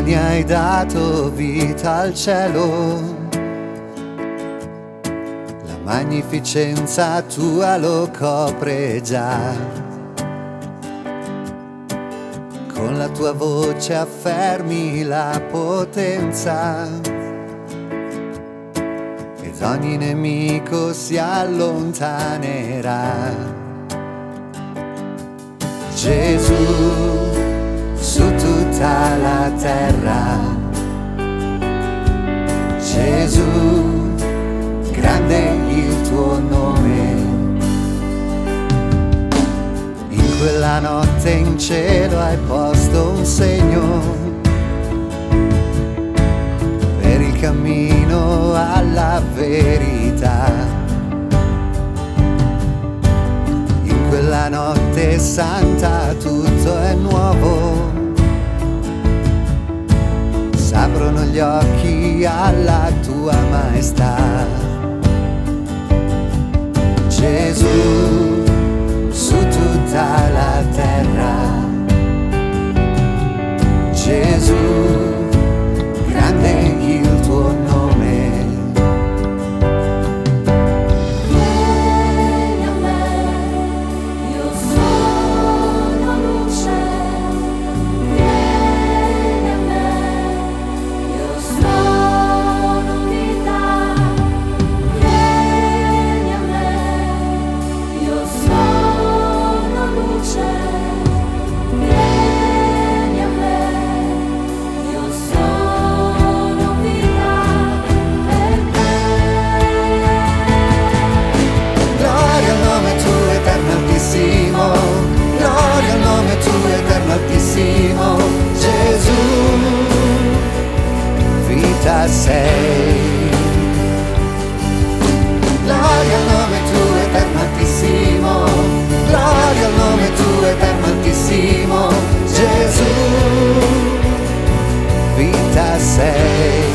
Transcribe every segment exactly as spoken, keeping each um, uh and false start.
mani hai dato vita al cielo, la magnificenza tua lo copre già. Con la tua voce affermi la potenza ed ogni nemico si allontanerà. Gesù, su tutta la terra, Gesù, grande il tuo nome. In quella notte in cielo hai posto un segno per il cammino alla verità. In quella notte santa tutto è nuovo, s'aprono gli occhi alla tua maestà. Gesù, su tutta la terra, Gesù, grande il tuo nome. Vieni a me, io sono luce. Vieni a me, io sono vita. Vieni a me, io sono luce. Vieni a me, io sono vita per te. Gloria al nome tuo eterno altissimo, gloria al nome tuo eterno altissimo, Gesù, vita sei. Gloria al nome tuo eterno altissimo, gloria al nome tuo eterno altissimo, Gesù, vita sei.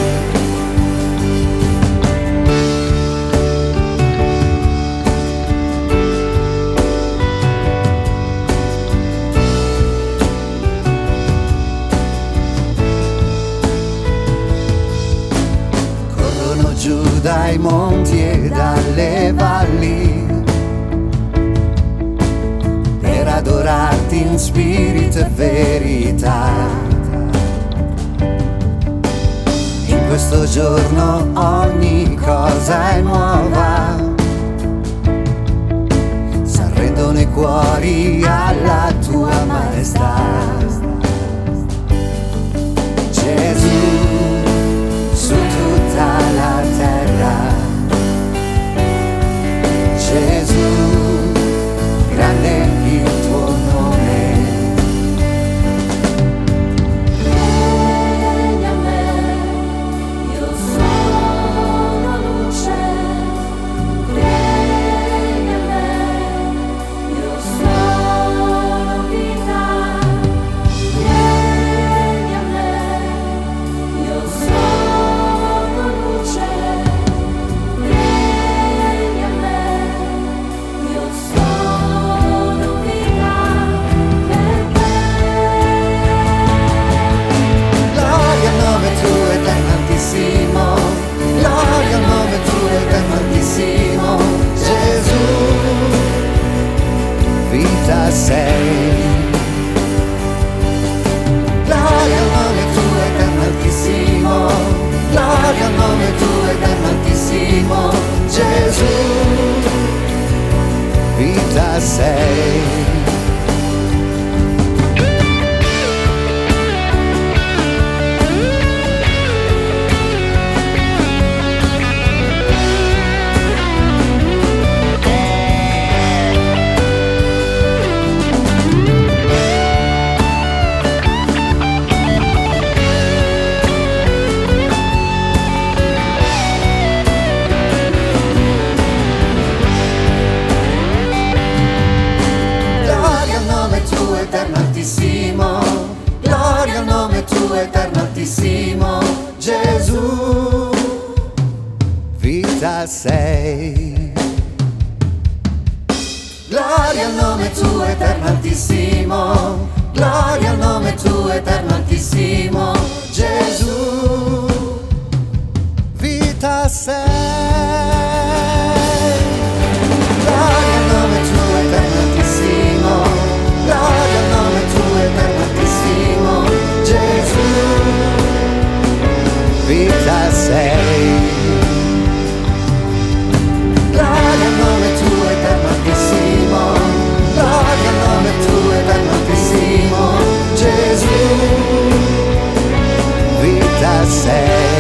Corrono giù dai monti e dalle valli per adorarti in spirito e verità. In questo giorno ogni cosa è nuova, s'arrendono i cuori alla tua maestà. Gesù, su tutta la terra, Gesù, grande il tuo nome. Vieni a me, io sono luce. Vieni a me, io sono vita. Vieni a me, io sono luce. Vieni a me, io sono vita per te. Gloria al nome tuo eterno altissimo, gloria al nome tuo eterno altissimo, Gesù, vita sei. Gloria al nome tuo eterno altissimo, gloria al nome tuo eterno altissimo, Gesù, vita sei. Gloria al nome tuo eterno altissimo, gloria al nome tuo eterno altissimo, Gesù, vita sei. Gloria al nome tuo eterno altissimo, gloria al nome tuo eterno altissimo, Gesù, vita sei. Gloria al nome tuo eterno altissimo, gloria al nome tuo eterno altissimo, Gesù, vita sei. Gloria al nome tuo eterno altissimo, gloria al nome tuo eterno altissimo, Gesù, vita sei.